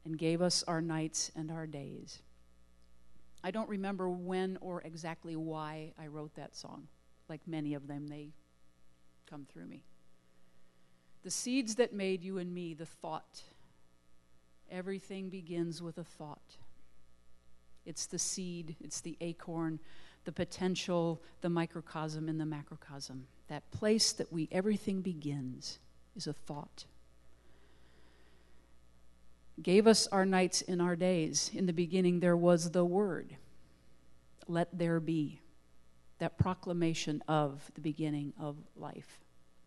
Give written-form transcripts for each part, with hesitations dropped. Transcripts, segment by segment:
and gave us our nights and our days. I don't remember when or exactly why I wrote that song. Like many of them, they come through me. The seeds that made you and me, the thought. Everything begins with a thought. It's the seed, it's the acorn, the potential, the microcosm and the macrocosm. That place that everything begins is a thought. Gave us our nights and our days. In the beginning there was the Word. Let there be. That proclamation of the beginning of life.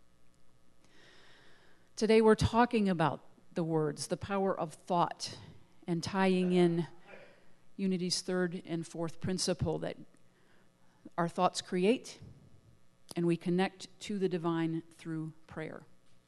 Today we're talking about the words, the power of thought, and tying in Unity's third and fourth principle that our thoughts create and we connect to the divine through prayer.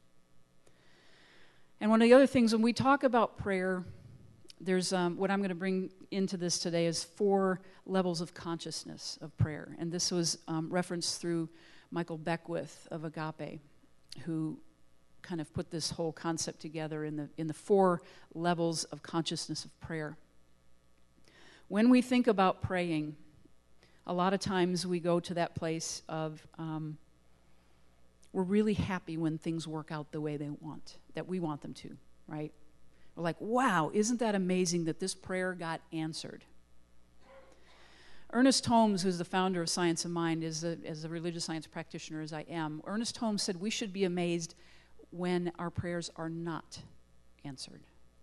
And one of the other things, when we talk about prayer, there's what I'm going to bring into this today is 4 levels of consciousness of prayer. And this was referenced through Michael Beckwith of Agape, who kind of put this whole concept together in the 4 levels of consciousness of prayer. When we think about praying, a lot of times we go to that place of we're really happy when things work out the way that we want them to, right? We're like, wow, isn't that amazing that this prayer got answered? Ernest Holmes, who's the founder of Science of Mind, as a religious science practitioner as I am, Ernest Holmes said we should be amazed when our prayers are not answered.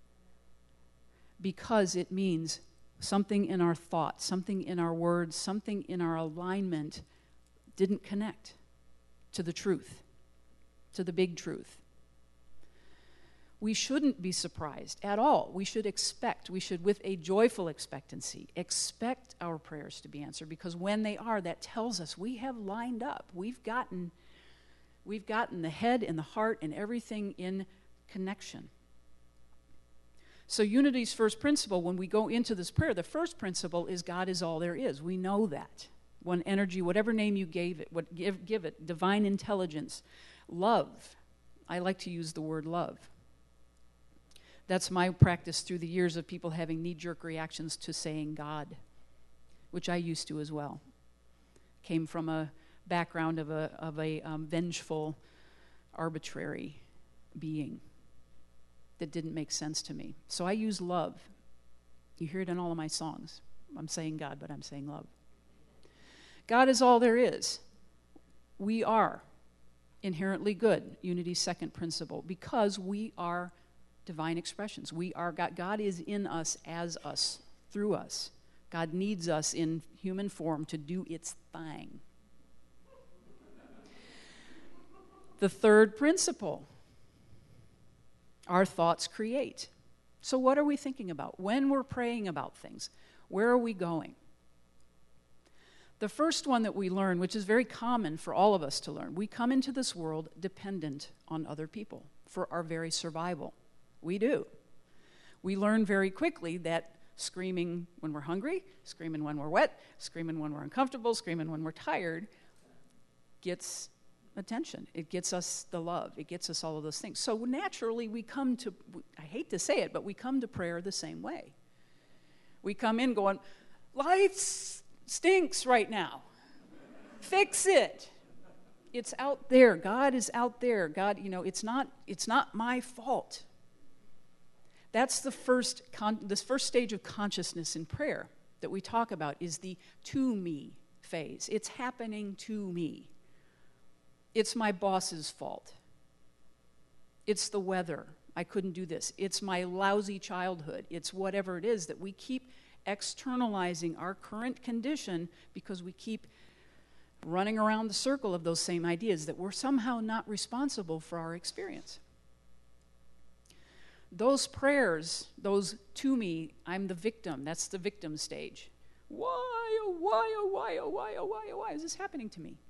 Because it means something in our thoughts, something in our words, something in our alignment didn't connect to the truth, to the big truth. We shouldn't be surprised at all. We should with a joyful expectancy, expect our prayers to be answered, because when they are, that tells us we have lined up. We've gotten the head and the heart and everything in connection. So Unity's first principle, when we go into this prayer, the first principle is God is all there is. We know that. One energy, whatever name you gave it, give it, divine intelligence, love. I like to use the word love. That's my practice through the years of people having knee-jerk reactions to saying God, which I used to as well. Came from a background of a vengeful, arbitrary being that didn't make sense to me. So I use love. You hear it in all of my songs. I'm saying God, but I'm saying love. God is all there is. We are inherently good, Unity's second principle, because we are divine expressions. We are God. God is in us, as us, through us. God needs us in human form to do its thing. The third principle, our thoughts create. So what are we thinking about? When we're praying about things, where are we going? The first one that we learn, which is very common for all of us to learn, we come into this world dependent on other people for our very survival. We do. We learn very quickly that screaming when we're hungry, screaming when we're wet, screaming when we're uncomfortable, screaming when we're tired gets attention. It gets us the love. It gets us all of those things. So naturally we come to, I hate to say it, but we come to prayer the same way. We come in going, life stinks right now. Fix it. It's out there. God is out there. God, it's not my fault. That's this first stage of consciousness in prayer that we talk about is the to me phase. It's happening to me. It's my boss's fault. It's the weather. I couldn't do this. It's my lousy childhood. It's whatever it is that we keep externalizing our current condition because we keep running around the circle of those same ideas that we're somehow not responsible for our experience. Those prayers, those to me, I'm the victim, that's the victim stage. Why, oh, why, oh, why, oh, why, oh, why, oh, why is this happening to me?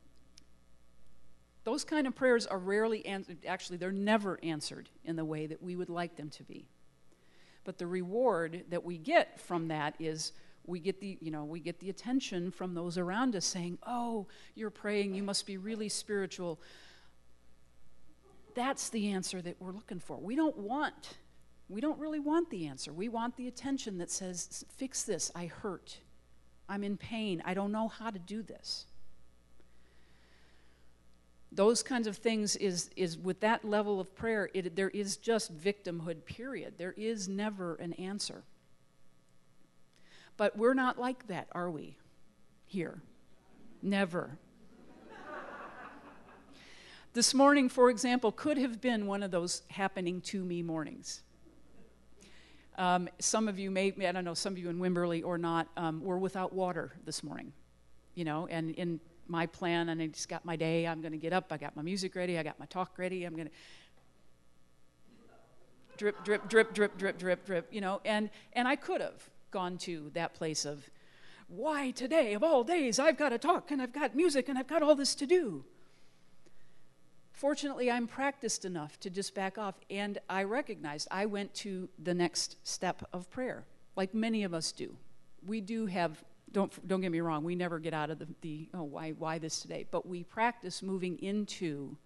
Those kind of prayers are rarely answered. Actually, they're never answered in the way that we would like them to be. But the reward that we get from that is we get the attention from those around us saying, oh, you're praying, you must be really spiritual. That's the answer that we're looking for. We don't want We don't really want the answer. We want the attention that says, fix this, I hurt, I'm in pain, I don't know how to do this. Those kinds of things is with that level of prayer, there is just victimhood, period. There is never an answer. But we're not like that, are we? Here. Never. This morning, for example, could have been one of those happening to me mornings. Some of you I don't know, some of you in Wimberley or not, were without water this morning. And in my plan, and I just got my day, I'm going to get up, I got my music ready, I got my talk ready, I'm going to drip, drip, drip, drip, drip, drip, drip, and I could have gone to that place of, why today, of all days, I've got to talk, and I've got music, and I've got all this to do. Fortunately, I'm practiced enough to just back off, and I recognized I went to the next step of prayer, like many of us do. We do have, don't get me wrong, we never get out of the why this today, but we practice moving into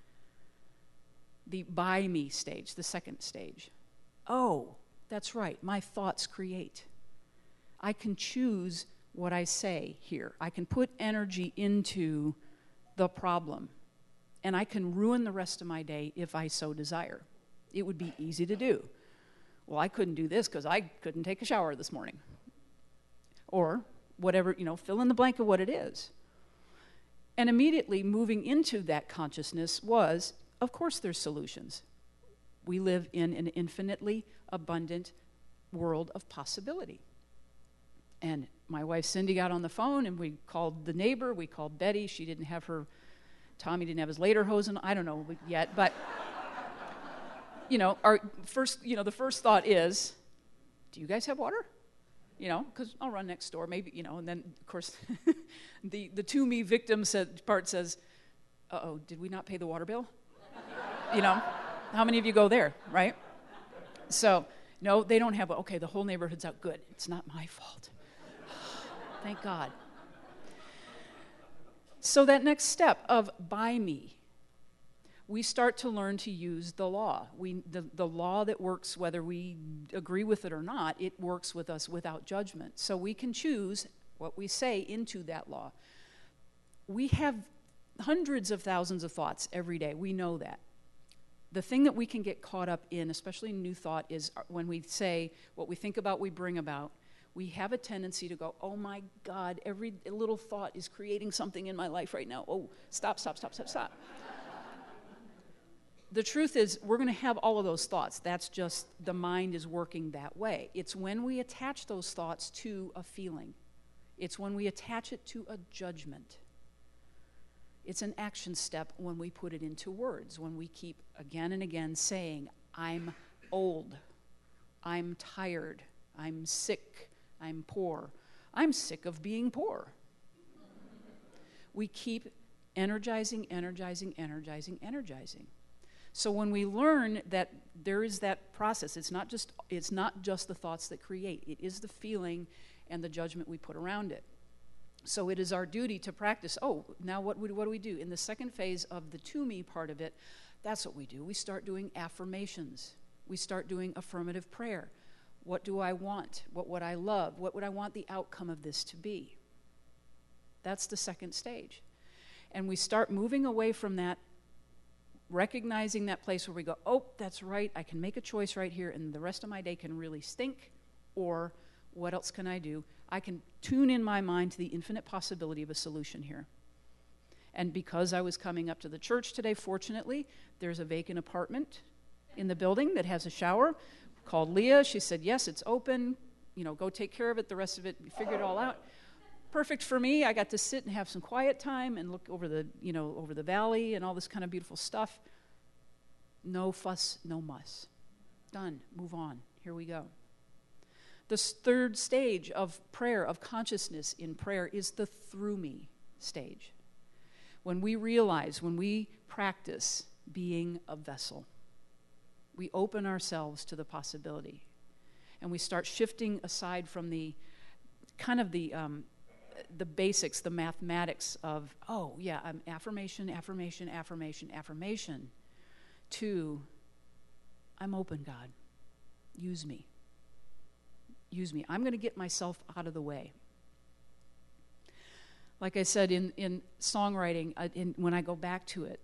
the by me stage, the second stage. Oh, that's right, my thoughts create. I can choose what I say here. I can put energy into the problem. And I can ruin the rest of my day if I so desire. It would be easy to do. Well, I couldn't do this because I couldn't take a shower this morning. Or whatever, fill in the blank of what it is. And immediately moving into that consciousness was, of course there's solutions. We live in an infinitely abundant world of possibility. And my wife Cindy got on the phone and we called the neighbor, we called Betty. Tommy didn't have his lederhosen, I don't know yet, but, the first thought is, do you guys have water? Because I'll run next door, maybe, and then, of course, the to me victim part says, uh-oh, did we not pay the water bill? How many of you go there, right? So, no, they don't have, okay, the whole neighborhood's out, good, it's not my fault. Thank God. So that next step of by me, we start to learn to use the law. The law that works whether we agree with it or not, it works with us without judgment. So we can choose what we say into that law. We have hundreds of thousands of thoughts every day. We know that. The thing that we can get caught up in, especially in new thought, is when we say what we think about, we bring about. We have a tendency to go, oh my God, every little thought is creating something in my life right now. Oh, stop. The truth is, we're going to have all of those thoughts. That's just the mind is working that way. It's when we attach those thoughts to a feeling. It's when we attach it to a judgment. It's an action step when we put it into words, when we keep again and again saying, I'm old, I'm tired, I'm sick, I'm poor. I'm sick of being poor. We keep energizing. So when we learn that there is that process, it's not just the thoughts that create. It is the feeling and the judgment we put around it. So it is our duty to practice. Oh, now what do we do? In the second phase of the to me part of it, that's what we do. We start doing affirmations. We start doing affirmative prayer. What do I want? What would I love? What would I want the outcome of this to be? That's the second stage. And we start moving away from that, recognizing that place where we go, oh, that's right, I can make a choice right here, and the rest of my day can really stink, or what else can I do? I can tune in my mind to the infinite possibility of a solution here. And because I was coming up to the church today, fortunately, there's a vacant apartment in the building that has a shower. Called Leah. She said, yes, it's open. Go take care of it. The rest of it, we figured it all out. Perfect for me. I got to sit and have some quiet time and look over the valley and all this kind of beautiful stuff. No fuss, no muss. Done. Move on. Here we go. The third stage of prayer, of consciousness in prayer, is the through me stage. When we realize, when we practice being a vessel, we open ourselves to the possibility. And we start shifting aside from the kind of the basics, the mathematics of, oh, yeah, affirmation, to I'm open, God. Use me. Use me. I'm going to get myself out of the way. Like I said, in songwriting, when I go back to it,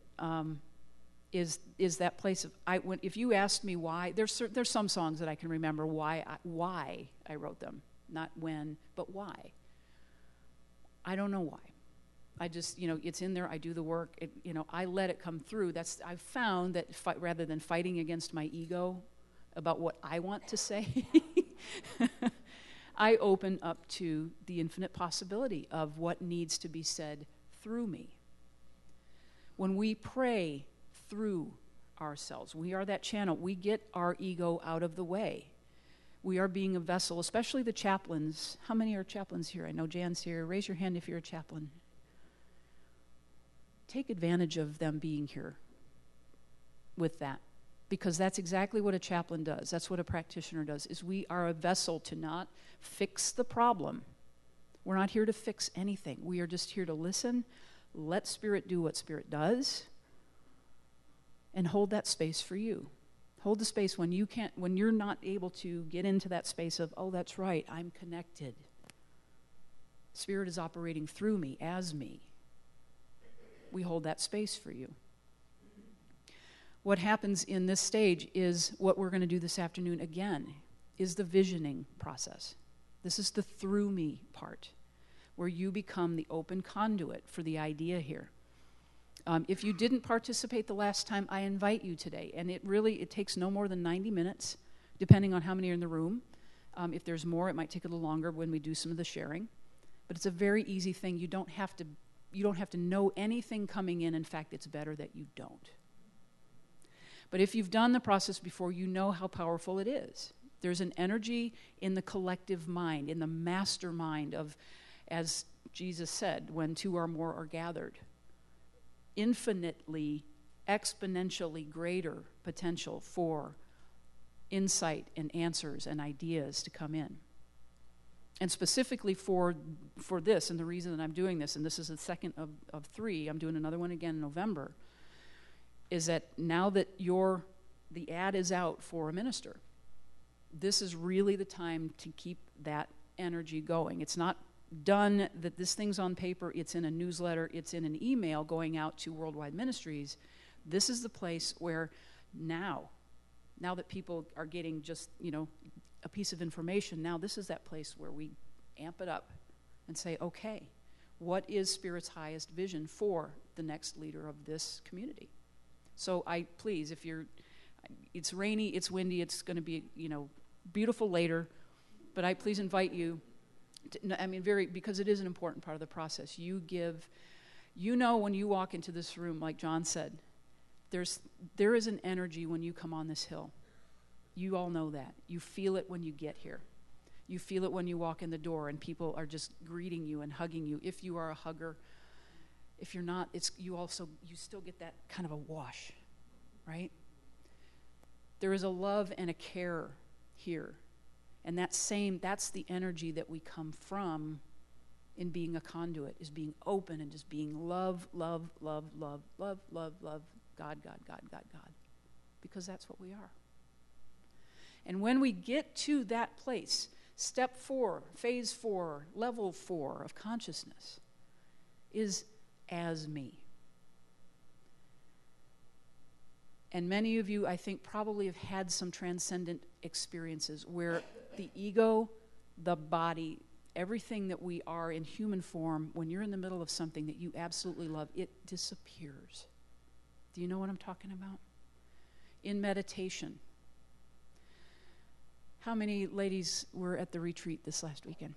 is that place of if you asked me why, there's some songs that I can remember why I wrote them, not when, but why. I don't know why. I just, it's in there. I do the work. I let it come through. I've found that rather than fighting against my ego about what I want to say, I open up to the infinite possibility of what needs to be said through me. When we pray through ourselves, we are that channel. We get our ego out of the way. We are being a vessel, especially the chaplains. How many are chaplains here? I know Jan's here. Raise your hand if you're a chaplain. Take advantage of them being here with that, because that's exactly what a chaplain does. That's what a practitioner does, is we are a vessel to not fix the problem. We're not here to fix anything. We are just here to listen, let Spirit do what Spirit does, and hold that space for you. Hold the space when you're not able to get into that space of, oh, that's right, I'm connected. Spirit is operating through me, as me. We hold that space for you. What happens in this stage is what we're going to do this afternoon again, is the visioning process. This is the through me part, where you become the open conduit for the idea here. If you didn't participate the last time, I invite you today. And it takes no more than 90 minutes, depending on how many are in the room. If there's more, it might take a little longer when we do some of the sharing. But it's a very easy thing. You don't have to know anything coming in. In fact, it's better that you don't. But if you've done the process before, you know how powerful it is. There's an energy in the collective mind, in the mastermind of, as Jesus said, when two or more are gathered. Infinitely, exponentially greater potential for insight and answers and ideas to come in. And specifically for this, and the reason that I'm doing this, and this is the second of 3, I'm doing another one again in November, is that now that the ad is out for a minister, this is really the time to keep that energy going. It's not done that this thing's on paper, it's in a newsletter, it's in an email going out to Worldwide Ministries. This is the place where now that people are getting just, a piece of information, now this is that place where we amp it up and say, okay, what is Spirit's highest vision for the next leader of this community? So please, it's rainy, it's windy, it's going to be, beautiful later, but I please invite you because it is an important part of the process. When you walk into this room, like John said, there is an energy when you come on this hill. You all know that. You feel it when you get here. You feel it when you walk in the door and people are just greeting you and hugging you. If you are a hugger, if you're not, you still get that kind of a wash, right? There is a love and a care here. And that's the energy that we come from in being a conduit, is being open and just being love, love, love, love, love, love, love, God, God, God, God, God. Because that's what we are. And when we get to that place, step 4, phase 4, level 4 of consciousness is as me. And many of you, I think, probably have had some transcendent experiences where the ego, the body, everything that we are in human form, when you're in the middle of something that you absolutely love, it disappears. Do you know what I'm talking about? In meditation. How many ladies were at the retreat this last weekend?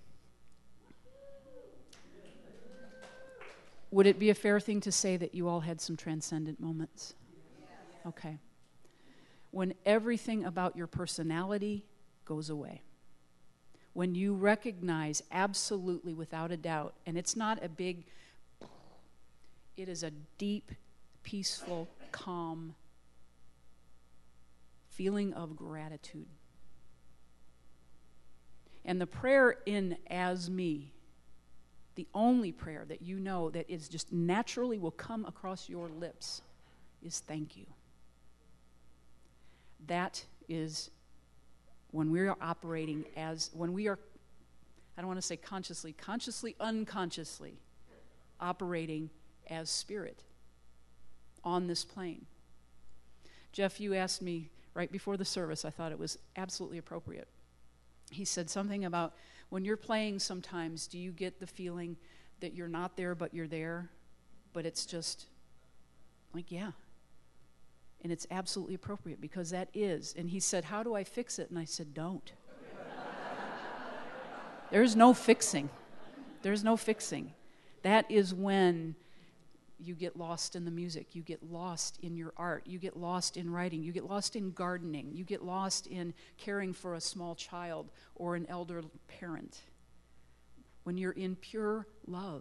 Would it be a fair thing to say that you all had some transcendent moments? Okay. When everything about your personality goes away. When you recognize absolutely without a doubt, and it's not a big, it is a deep, peaceful, calm feeling of gratitude. And the prayer in as me, the only prayer that you know that is just naturally will come across your lips is thank you. That is when we are operating when we are, I don't want to say consciously, unconsciously operating as spirit on this plane. Jeff, you asked me right before the service, I thought it was absolutely appropriate. He said something about when you're playing sometimes, do you get the feeling that you're not there but you're there? But it's just like, yeah. And it's absolutely appropriate because that is. And he said, how do I fix it? And I said, don't. There's no fixing. There's no fixing. That is when you get lost in the music. You get lost in your art. You get lost in writing. You get lost in gardening. You get lost in caring for a small child or an elder parent. When you're in pure love.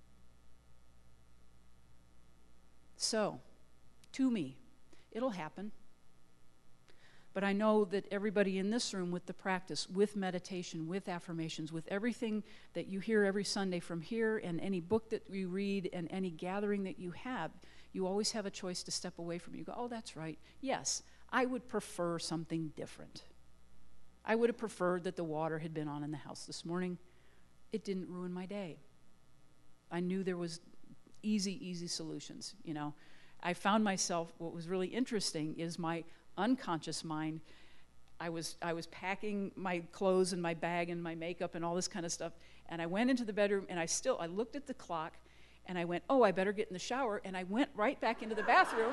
So, to me, it'll happen. But I know that everybody in this room with the practice, with meditation, with affirmations, with everything that you hear every Sunday from here and any book that you read and any gathering that you have, you always have a choice to step away from it. You go, oh, that's right. Yes, I would prefer something different. I would have preferred that the water had been on in the house this morning. It didn't ruin my day. I knew there was easy solutions, you know. I found myself, what was really interesting is my unconscious mind, I was packing my clothes and my bag and my makeup and all this kind of stuff, and I went into the bedroom and I looked at the clock and I went, oh, I better get in the shower, and I went right back into the bathroom.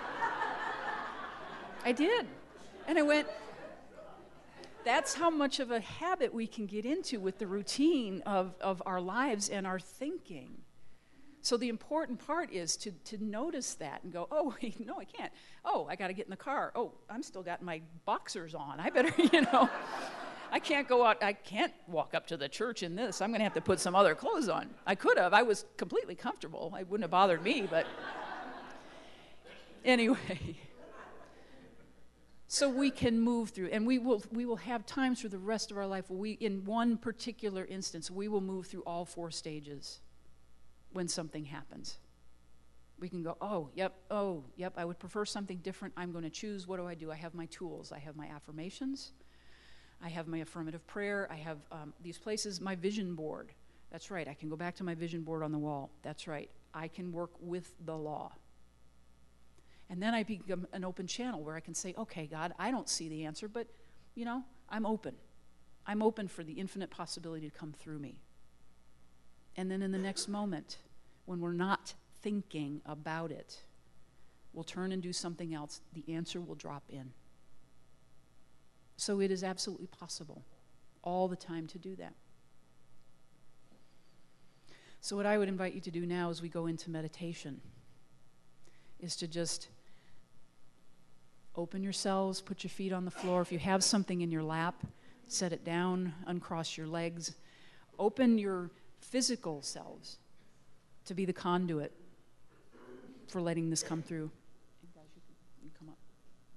I did. And I went, that's how much of a habit we can get into with the routine of our lives and our thinking. So the important part is to notice that and go, oh, wait, no, I can't. Oh, I got to get in the car. Oh, I'm still got my boxers on. I better, I can't go out. I can't walk up to the church in this. I'm going to have to put some other clothes on. I could have. I was completely comfortable. It wouldn't have bothered me, but anyway. So we can move through, and we will have times for the rest of our life where in one particular instance, we will move through all 4 stages. When something happens, we can go, oh, yep, I would prefer something different. I'm going to choose. What do? I have my tools. I have my affirmations. I have my affirmative prayer. I have these places, my vision board. That's right. I can go back to my vision board on the wall. That's right. I can work with the law. And then I become an open channel where I can say, okay, God, I don't see the answer, but, I'm open. I'm open for the infinite possibility to come through me. And then in the next moment, when we're not thinking about it, we'll turn and do something else. The answer will drop in. So it is absolutely possible all the time to do that. So what I would invite you to do now as we go into meditation is to just open yourselves, put your feet on the floor. If you have something in your lap, set it down, uncross your legs. Open your physical selves to be the conduit for letting this come through. And guys, you can come up.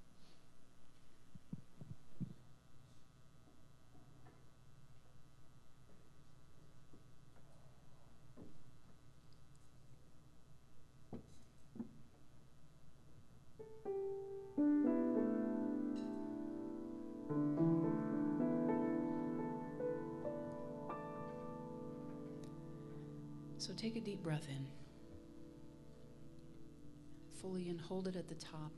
So take a deep breath in, fully, and hold it at the top.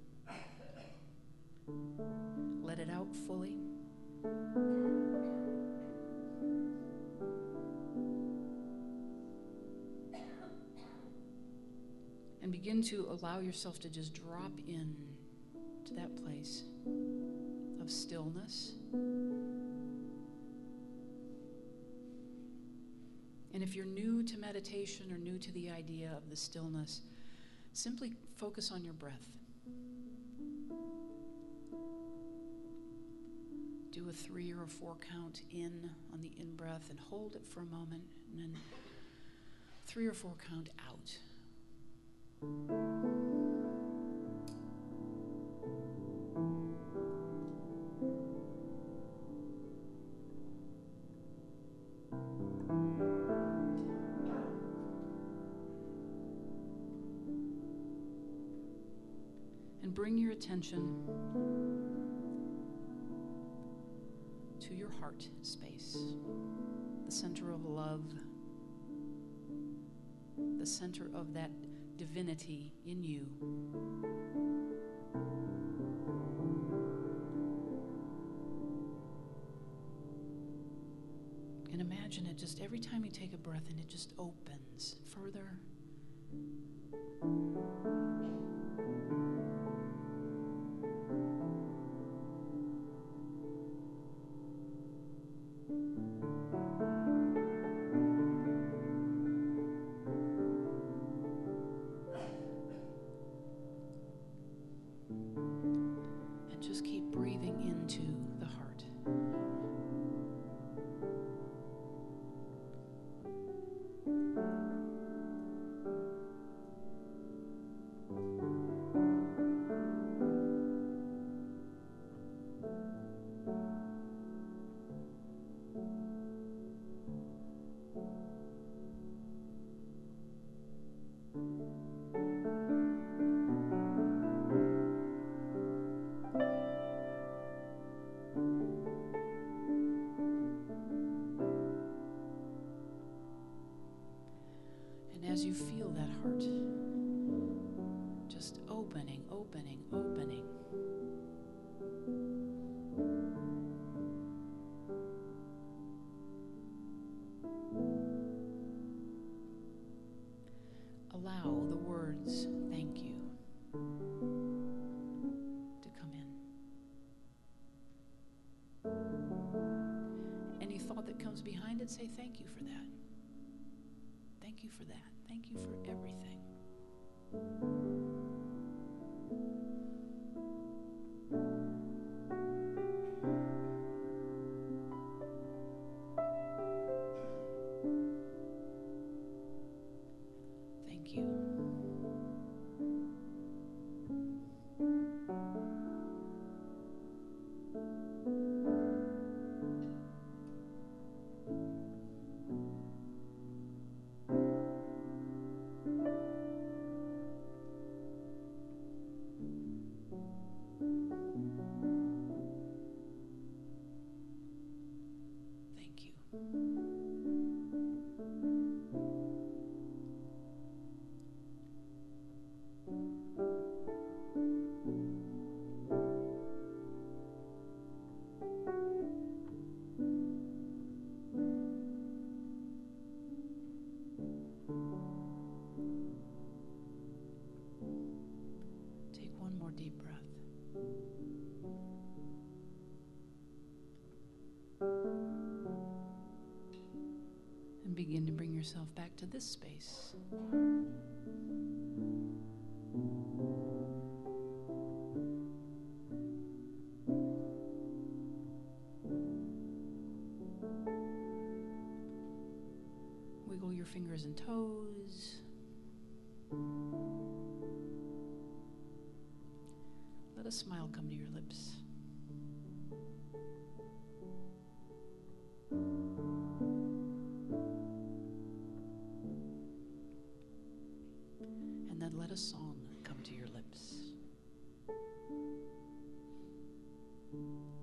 Let it out fully. And begin to allow yourself to just drop in to that place of stillness. And if you're new to meditation or new to the idea of the stillness, simply focus on your breath. Do a 3 or a 4 count in on the in-breath and hold it for a moment, and then 3 or 4 count out. Bring your attention heart space, the center of love, the center of that divinity in you. And imagine it just every time you take a breath and it just opens further. And just keep breathing into the heart. And as you feel that heart just opening, opening, opening, allow the words "thank you" to come in. Any thought that comes behind it, say thank you for that. Thank you for that. Thank you for everything. Thank you. Thank you. Take one more deep breath. And begin to bring yourself back to this space. Wiggle your fingers and toes. Let a smile come to your lips. And then let a song come to your lips.